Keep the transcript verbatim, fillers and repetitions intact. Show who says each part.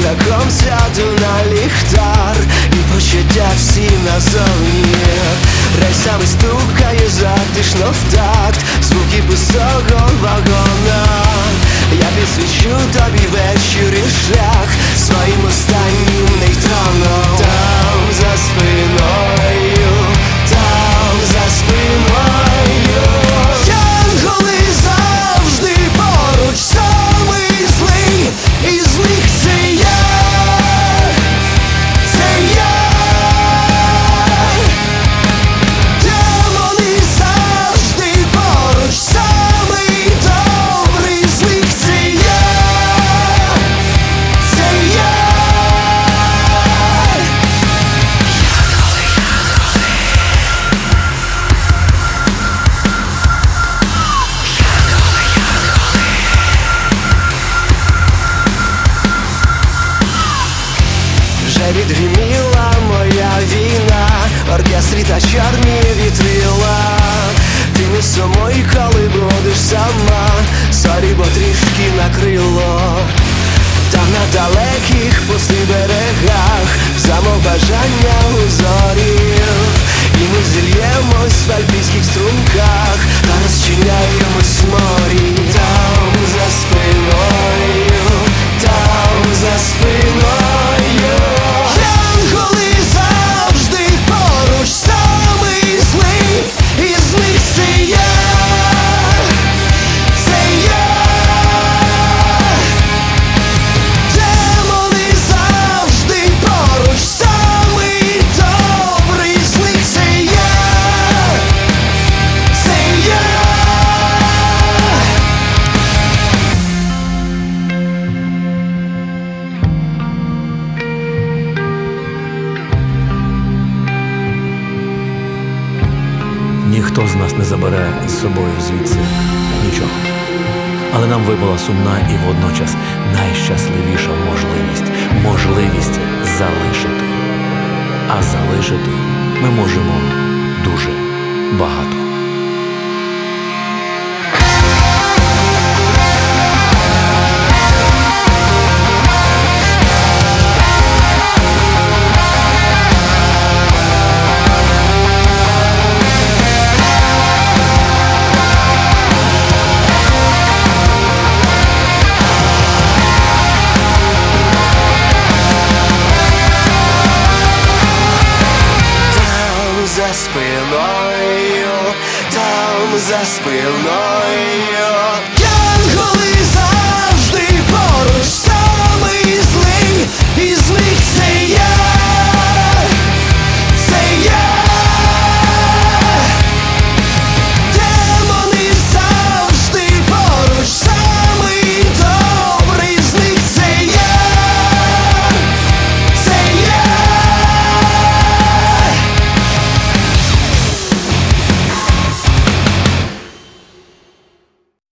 Speaker 1: шляхом сяду на ліхтар, і почуття всі назовні. Рейсами стукає затишно в такт звуки пустого вагона. Я підсвічу тобі вечір і шлях своїм останнім нейтроном. Там за спиною, там за спиною янголи завжди поруч. Самий злий із них це я, це я. Демони завжди поруч. Самий добрий з них це я, це я. Вже відгриміла моя війна, оркестрі та чорні вітрила. Ти не сумуй, коли будеш сама, сорі, бо трішки накрило. Там на далеких пустих берегах замов бажання узорів, і ми зільємось в альпійських струмках та розчиняємось в морі. Там за спиною, там за спиною янголи завжди поруч. Самий злий із них це я, це я. Демони завжди поруч. Самий добрий з них це я, це я.
Speaker 2: Ніхто з нас не забере з собою звідси нічого. Але нам випала сумна і водночас найщасливіша можливість – можливість залишити. А залишити ми можемо дуже багато.
Speaker 1: За спиною, там за спиною